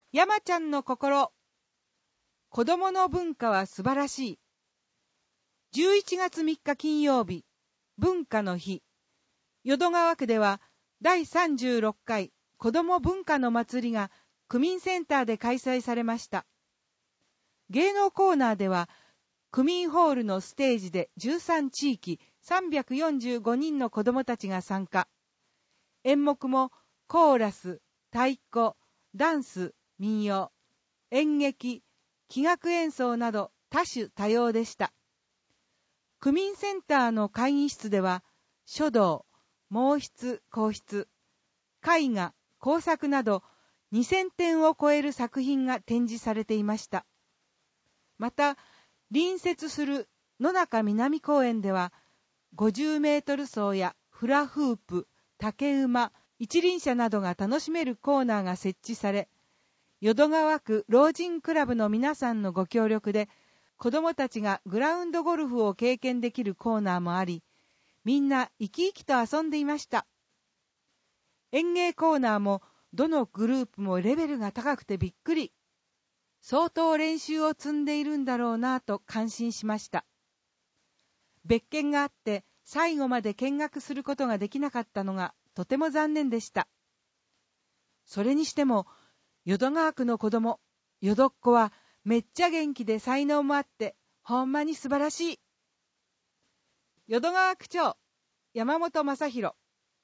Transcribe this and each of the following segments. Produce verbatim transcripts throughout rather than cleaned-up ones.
山ちゃんの心。子供の文化は素晴らしい。じゅういちがつみっか金曜日、文化の日。淀川区ではだいさんじゅうろっかい子ども文化の祭りが区民センターで開催されました。芸能コーナーでは区民ホールのステージでじゅうさんちいきさんびゃくよんじゅうごにんの子どもたちが参加。演目もコーラス、太鼓、ダンス、民謡、演劇、器楽演奏など多種多様でした。区民センターの会議室では書道、毛筆、硬筆、絵画、工作などにせんてんを超える作品が展示されていました。また隣接する野中南公園ではごじゅうメートル走やフラフープ、竹馬、一輪車などが楽しめるコーナーが設置され、淀川区老人クラブの皆さんのご協力で子どもたちがグラウンドゴルフを経験できるコーナーもあり、みんな生き生きと遊んでいました。演芸コーナーもどのグループもレベルが高くてびっくり。相当練習を積んでいるんだろうなぁと感心しました。別件があって最後まで見学することができなかったのがとても残念でした。それにしても淀川区の子供、淀っ子はめっちゃ元気で才能もあってほんまに素晴らしい。淀川区長山本正弘。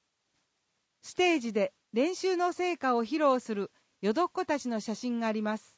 ステージで練習の成果を披露する淀っ子たちの写真があります。